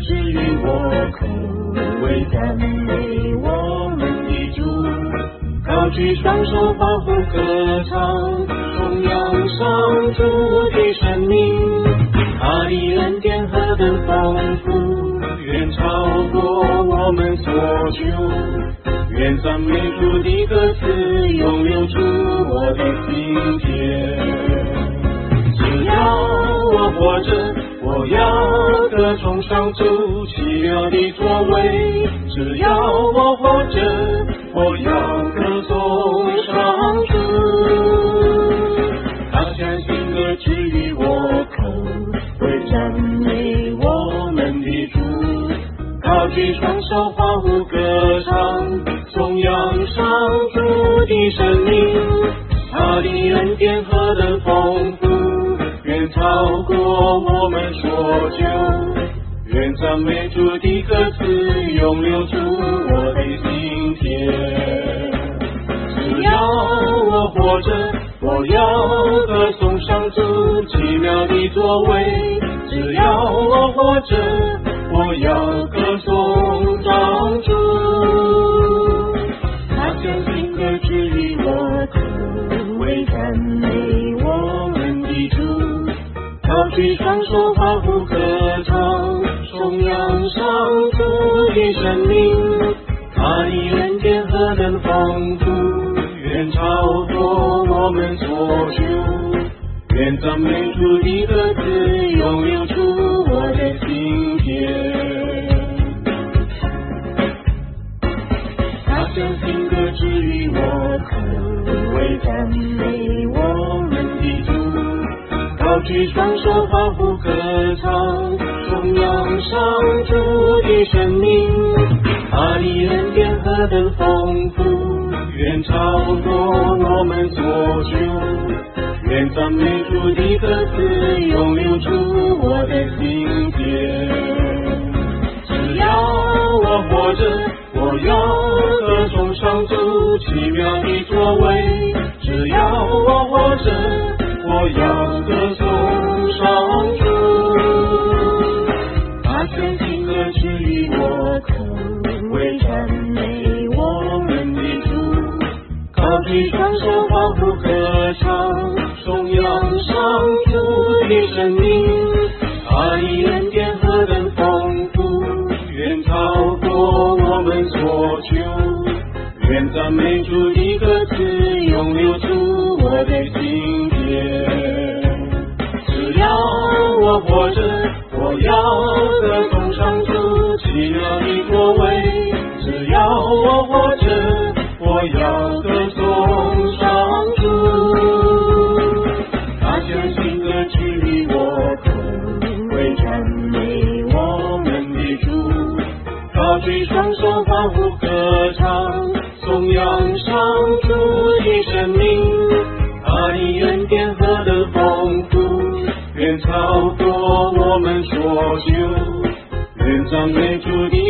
治愈我口，为赞美我们的主。高举双手欢呼歌唱，颂扬上主的生命。他的恩典何等丰富，远超过我们所求。愿赞美主的歌词永留住我的心田。只要我活着，我要歌颂上主奇妙的作为。只要我活着，我要歌颂上主。他将新歌治愈我口，为赞美我们的主。高举双手欢呼歌唱，颂扬上主的生命。他的恩典何等丰富，远超过我们所求。愿赞美主的歌词永留住我的心田。只要我活着，我要歌颂上主奇妙的作为。只要我活着，我要歌颂上主。他将新歌治愈我口，为赞美我们的主。高举双手欢呼歌唱，颂扬上主的生命。他的恩典何等丰富，远超过我们所求。愿赞美主的歌词永留住我的心田。他将新歌治愈我口，为赞美我们的主。高举双手欢呼歌唱，颂扬上主的生命。他的恩典何等丰富，远超过我们所求。愿赞美主的歌词永留住我的心田。只要我活着，我要歌颂上主奇妙的作为。只要我活着，我要歌颂上主。他将新歌治愈我口，为赞美我们的主。高举双手欢呼歌唱，颂扬上主的生命。他的恩典何等丰富，远超过我们所求。愿赞美主的歌词永留住我的心田。只要我活着，我要歌颂上主奇妙的作为。只要我活着，我要歌颂上主。他将新歌治愈我口，为赞美我们的主。高举双手欢呼歌唱，颂扬上主的生命。他的恩典何等丰富，远超过我们所求。愿赞美主的